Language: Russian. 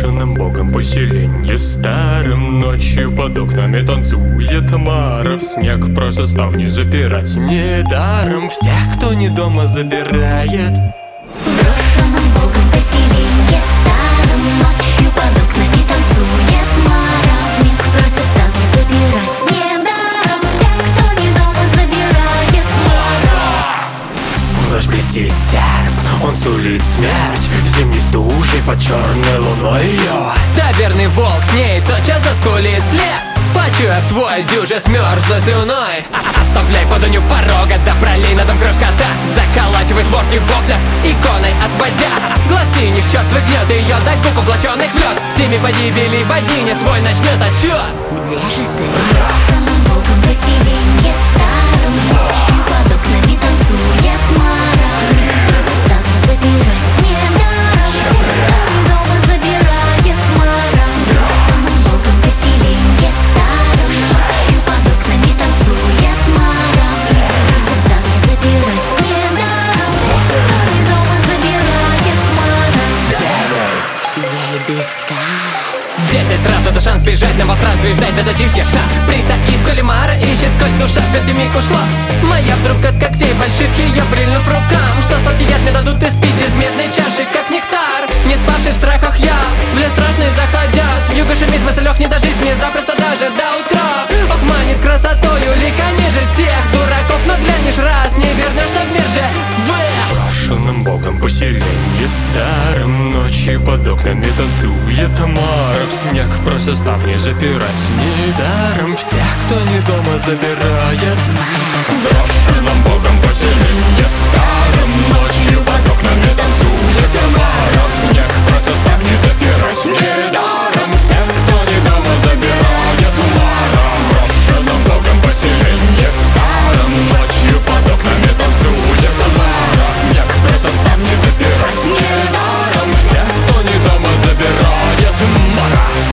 Брошенным богом поселенье старым, ночью под окнами танцует Мара. В снег просто ставни запирать недаром всех, кто не дома, забирает. Брошенным богом поселенье старым, ночью под окнами танцует Мара. В снег просят ставни забирать недаром всех, кто не дома, забирает Мара. В ночь блестит серп, он сулит смерть зимней стужей под черной луной ее. Да верный волк с ней тотчас заскулит след, почуяв твой дюже смерзлой слюной. Оставляй подонью порога, да пролей на дом кровь скота. Заколачивай створки в окнах, иконой отводя глаз синих черствый гнет ее до губ облаченных в лед. Всеми погибели богиня свой начнет отчет. Где же ты? Брошенным богом поселенье старым, ночью под окнами танцует Мара. Просят ставни забирать недаром всех, кто не дома, забирает Мара. Брошенным богом поселенье старым, ночью под окнами танцует Мара. Просят ставни забирать недаром всех, кто не дома, забирает Мара. 9. Я иду искать. 10 раз это шанс бежать на пространстве и ждать до затишья шаг. Притаись, коли Мара ищет, коль душа в пятый миг ушла. Моя вдруг от когтей больших ее прильнув рукам, что сладкий яд мне дадут испить из медной чаши, как нектар. Не спавший в страхах я, в лес страшный заходя, с вьюгой шумит мысль, ох, не дожить мне запросто даже до утра. Ох, манит красотою, лика ниже всех дураков, но глянешь раз, не вернешься в мир же. Брошенным богом поселенье старым, ночью под окнами танцует Мара. В снег просят ставни запирать недаром всех, кто не дома, забирает. Брошенным богом поселенье старым, ночью под окнами танцует Мара. В снег просят ставни